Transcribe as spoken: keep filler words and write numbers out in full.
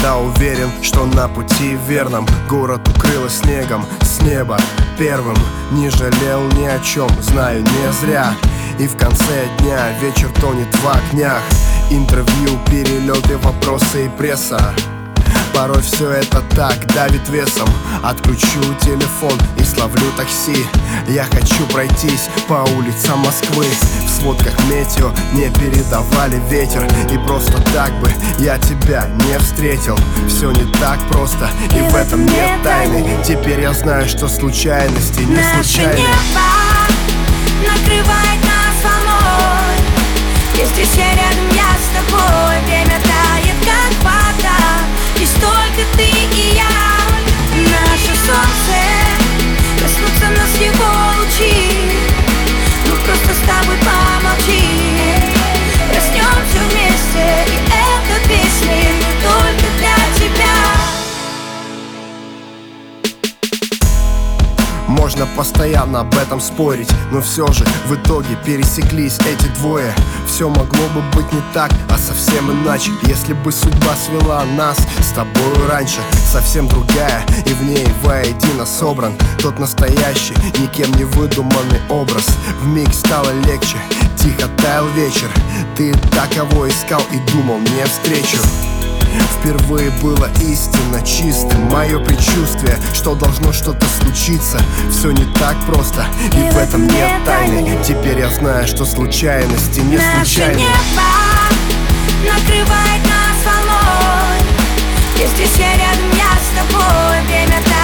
всегда уверен, что на пути верном. Город укрыло снегом с неба первым. Не жалел ни о чем, знаю, не зря. И в конце дня вечер тонет в огнях. Интервью, перелеты, вопросы и пресса. Порой все это так давит весом. Отключу телефон и словлю такси. Я хочу пройтись по улицам Москвы. В сводках метео не передавали ветер. И просто так бы я тебя не встретил. Все не так просто, и, и в этом нет тайны. Теперь я знаю, что случайности не случайны. Наше небо накрывает нас волной. И здесь я рядом, я с тобой. Время тает, как вода. Здесь только ты и я. Наше солнце коснутся нас его лучи. Ну просто с тобой помолчи. Проснемся вместе, и эта песня только для тебя. Можно постоянно об этом спорить, но все же в итоге пересеклись эти двое. Все могло бы быть не так, а совсем иначе. Если бы судьба свела нас с тобою раньше. Совсем другая, и в ней воедино собран тот настоящий, никем не выдуманный образ. Вмиг стало легче, тихо таял вечер. Ты так, кого искал и думал, не встречу. Впервые было истинно чистым мое предчувствие, что должно что-то случиться. Все не так просто, и, и в этом нет тайны. Теперь я знаю, что случайности не случайны. Наше небо накрывает нас волной. И здесь я рядом, я с тобой. Время